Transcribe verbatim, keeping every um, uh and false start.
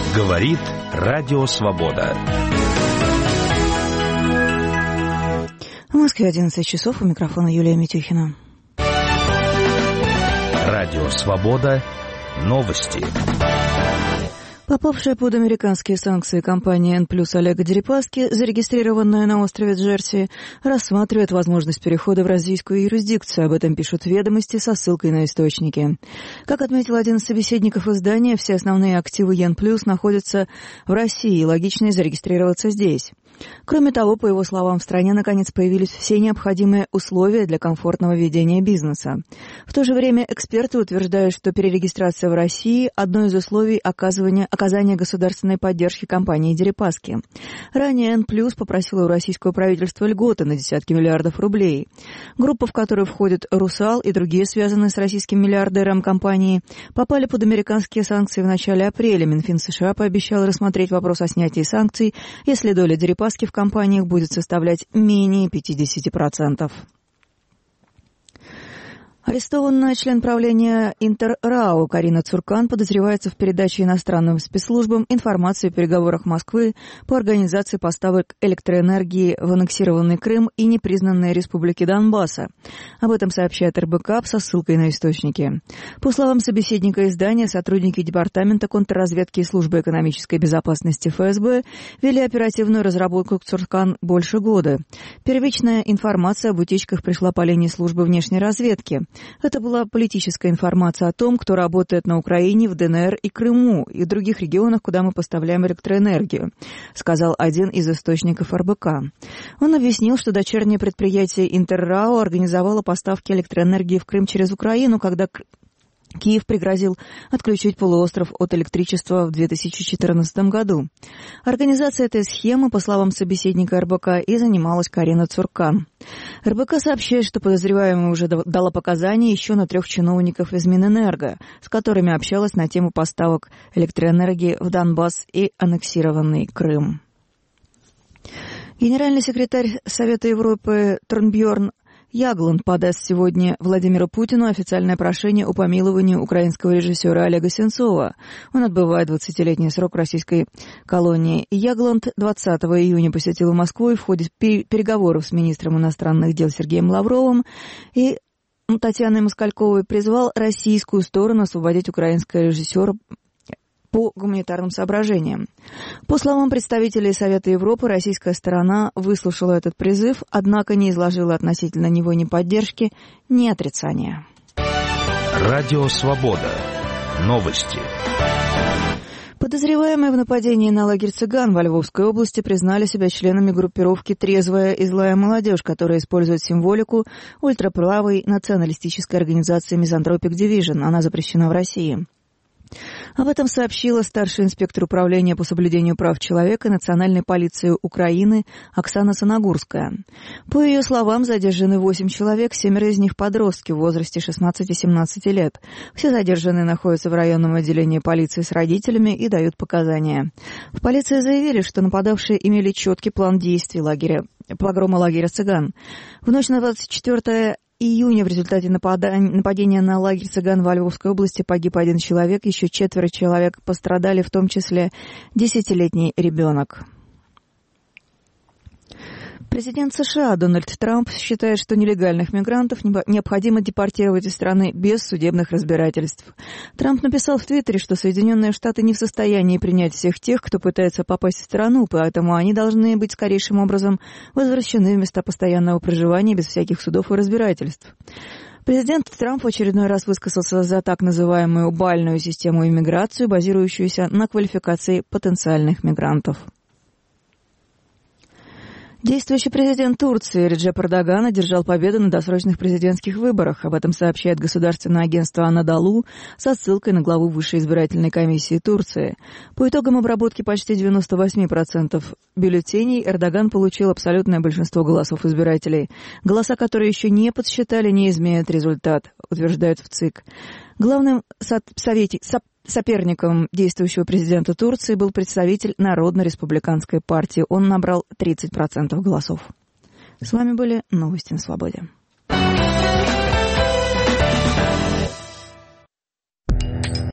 Говорит Радио Свобода. В Москве одиннадцать часов, у микрофона Юлия Митюхина. Радио Свобода. Новости. Попавшая под американские санкции компания Н плюс Олега Дерипаски, зарегистрированная на острове Джерси, рассматривает возможность перехода в российскую юрисдикцию. Об этом пишут «Ведомости» со ссылкой на источники. Как отметил один из собеседников издания, все основные активы Н плюс находятся в России, и логично зарегистрироваться здесь. Кроме того, по его словам, в стране наконец появились все необходимые условия для комфортного ведения бизнеса. В то же время эксперты утверждают, что перерегистрация в России – одно из условий оказывания, оказания государственной поддержки компании Дерипаски. Ранее Н плюс попросила у российского правительства льготы на десятки миллиардов рублей. Группа, в которую входят «Русал» и другие связанные с российским миллиардером компании, попали под американские санкции в начале апреля. Минфин США пообещал рассмотреть вопрос о снятии санкций, если доля Дерипаски в компаниях будет составлять менее пятьдесят процентов. Арестованная член правления Интер-РАО Карина Цуркан подозревается в передаче иностранным спецслужбам информации о переговорах Москвы по организации поставок электроэнергии в аннексированный Крым и непризнанные республики Донбасса. Об этом сообщает эр бэ ка со ссылкой на источники. По словам собеседника издания, сотрудники Департамента контрразведки и Службы экономической безопасности эф эс бэ вели оперативную разработку Цуркан больше года. Первичная информация об утечках пришла по линии службы внешней разведки. Это была политическая информация о том, кто работает на Украине, в дэ эн эр и Крыму, и в других регионах, куда мы поставляем электроэнергию, сказал один из источников эр бэ ка. Он объяснил, что дочернее предприятие Интер-РАО организовало поставки электроэнергии в Крым через Украину, когда Киев пригрозил отключить полуостров от электричества в две тысячи четырнадцатом году. Организацией этой схемы, по словам собеседника эр бэ ка, и занималась Карина Цуркан. эр бэ ка сообщает, что подозреваемая уже дала показания еще на трех чиновников из Минэнерго, с которыми общалась на тему поставок электроэнергии в Донбасс и аннексированный Крым. Генеральный секретарь Совета Европы Торнбьорн Ягланд подаст сегодня Владимиру Путину официальное прошение о помиловании украинского режиссера Олега Сенцова. Он отбывает двадцатилетний срок в российской колонии. Ягланд двадцатого июня посетил Москву и в ходе переговоров с министром иностранных дел Сергеем Лавровым и Татьяной Москальковой призвал российскую сторону освободить украинского режиссера по гуманитарным соображениям. По словам представителей Совета Европы, российская сторона выслушала этот призыв, однако не изложила относительно него ни поддержки, ни отрицания. Радио Свобода. Новости. Подозреваемые в нападении на лагерь цыган во Львовской области признали себя членами группировки «Трезвая и злая молодежь», которая использует символику ультраправой националистической организации «Мизантропик Дивижн». Она запрещена в России. Об этом сообщила старший инспектор управления по соблюдению прав человека Национальной полиции Украины Оксана Саногурская. По ее словам, задержаны восемь человек, семеро из них подростки в возрасте шестнадцати-семнадцати лет. Все задержанные находятся в районном отделении полиции с родителями и дают показания. В полиции заявили, что нападавшие имели четкий план действий лагеря, погрома лагеря цыган. В ночь на двадцать четвёртое июня в результате нападения на лагерь цыган во Львовской области погиб один человек, еще четверо человек пострадали, в том числе десятилетний ребенок. Президент США Дональд Трамп считает, что нелегальных мигрантов необходимо депортировать из страны без судебных разбирательств. Трамп написал в Твиттере, что Соединенные Штаты не в состоянии принять всех тех, кто пытается попасть в страну, поэтому они должны быть скорейшим образом возвращены в места постоянного проживания без всяких судов и разбирательств. Президент Трамп в очередной раз высказался за так называемую бальную систему иммиграции, базирующуюся на квалификации потенциальных мигрантов. Действующий президент Турции Реджеп Эрдоган одержал победу на досрочных президентских выборах. Об этом сообщает государственное агентство Анадолу со ссылкой на главу Высшей избирательной комиссии Турции. По итогам обработки почти девяносто восемь процентов бюллетеней Эрдоган получил абсолютное большинство голосов избирателей. Голоса, которые еще не подсчитали, не изменят результат, утверждают в ЦИК. Главным со- совете- со- соперником действующего президента Турции был представитель Народно-республиканской партии. Он набрал тридцать процентов голосов. С вами были новости на свободе.